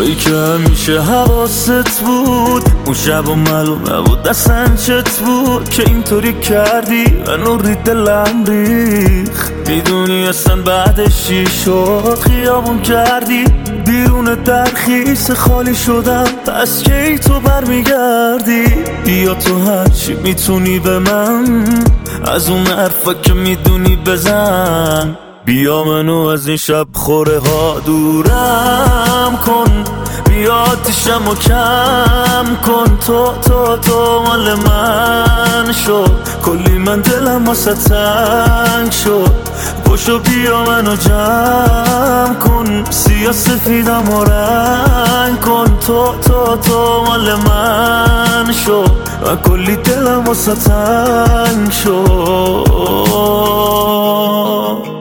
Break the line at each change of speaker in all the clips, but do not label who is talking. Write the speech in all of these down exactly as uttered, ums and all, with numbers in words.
تویی که همیشه حواست بود، اون شب و معلوم نبود اصلا چت بود که اینطوری کردی منو ری دلم ریخ. میدونی اصلا بعدش چی شد؟ خیابون کردی بیرون درخیس خالی شدم، پس کی تو برمیگردی؟ بیا تو هرچی میتونی به من، از اون حرفا که میدونی بزن. بیا منو از این شب خوره ها دورم کن، بیا آتیشم و کم کن. تو تو تو مال من شد، کلی من دلم واسه تنگ شد. پشو بیا منو جمع کن، سیاه سفیدم و رنگ کن. تو تو تو مال من شد، من کلی دلم واسه تنگ شد.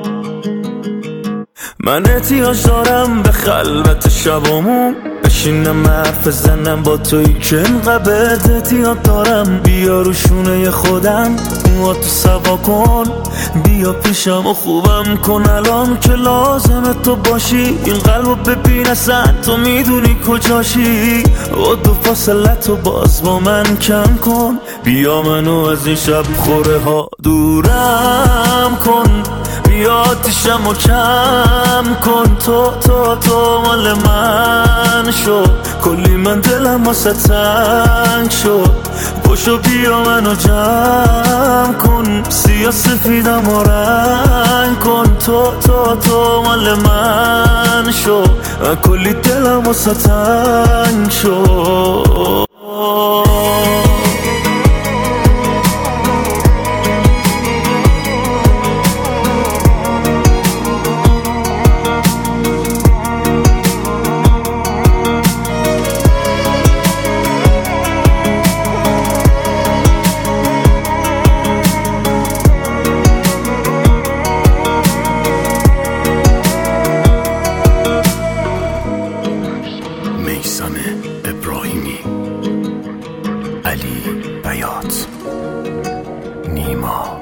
من احتیاج دارم به خلوت شبامون، بشینم حرف زنم با تویی که اینقدر احتیاج دارم. بیا رو شونه خودم موها تو سوا کن، بیا پیشم و خوبم کن الان که لازمه تو باشی. این قلبو ببین اصلا تو میدونی کجاشی، و دو فاصله تو باز با من کم کن. بیا منو از این شب خوره ها دورم کن، بیا آتیشم و کم کن. تو تو تو مال من شد، کلی من دلم واسه تنگ شد. پشو بیا منو جمع کن، سیاه سفیدم و رنگ کن. تو تو تو مال من شد، من کلی دلم واسه تنگ شد.
میثم ابراهیمی، علی بیات، نیما